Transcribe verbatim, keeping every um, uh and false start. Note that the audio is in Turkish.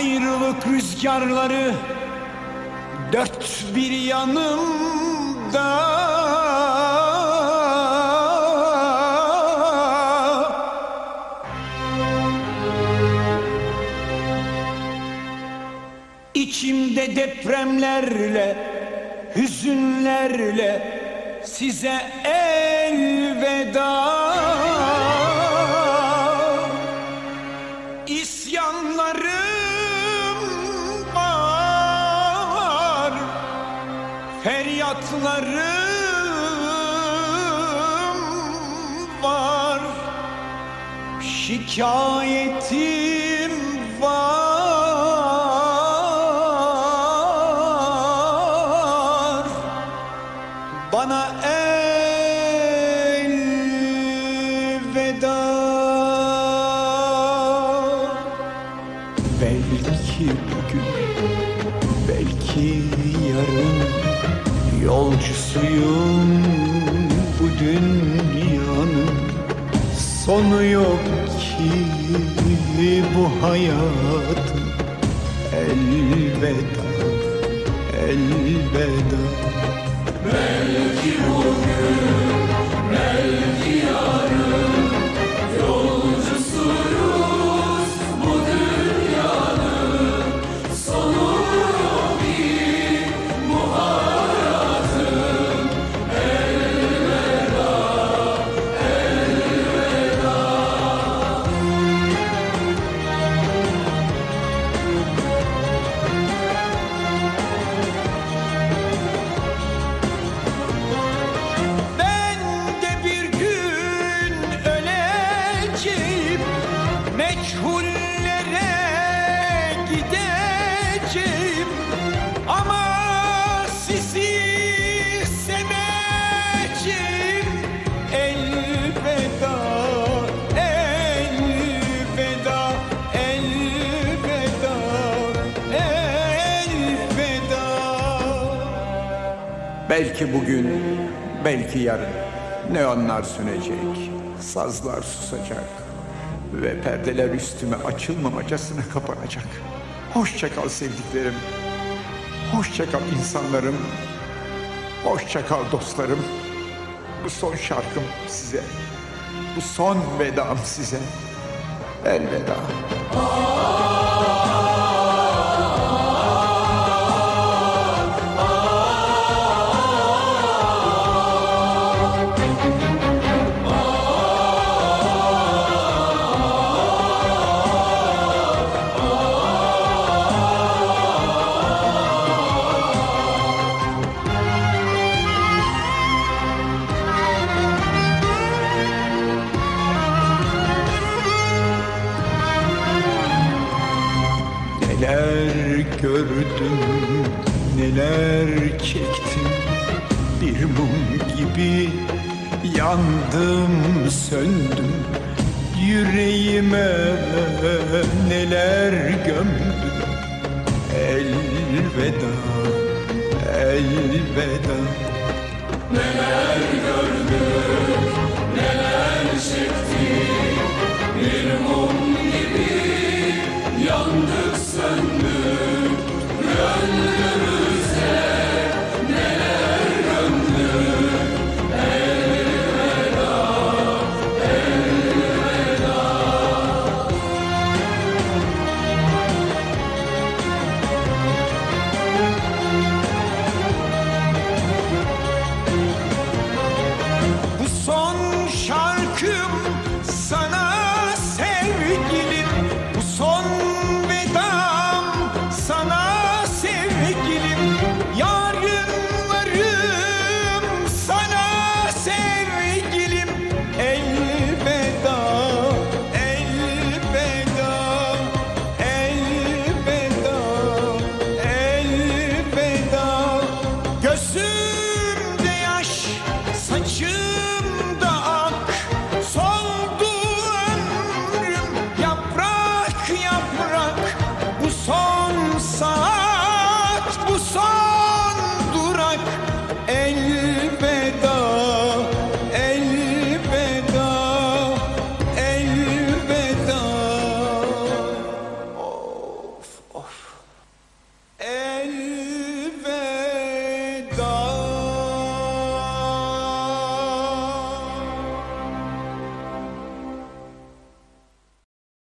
Ayrılık rüzgarları dört bir yanımda. İçimde depremlerle, hüzünlerle size elveda. İsyanlarım var, feryatlarım var, şikayetim var. Bana elveda. Belki bugün, belki yarın yolcusuyum bu dünyanın. Sonu yok ki bu hayatın. Elveda, elveda. Belki bugün, belki yarın yolcusuyuz bu dünyanın. Sonu yok ki bu hayatın. Elveda, elveda. Meçhullere gideceğim ama sizi seveceğim. Elveda, elveda, elveda, elveda. Belki bugün, belki yarın neonlar sönecek, sazlar susacak ve perdeler üstüme açılmamacasına kapanacak. Hoşça kal sevdiklerim, hoşça kal insanlarım, hoşça kal dostlarım. Bu son şarkım size, bu son vedam size. Elveda. Neler gördüm, neler çektim. Bir mum gibi yandım, söndüm. Yüreğime neler gömdüm. Elveda, elveda. Neler gördüm.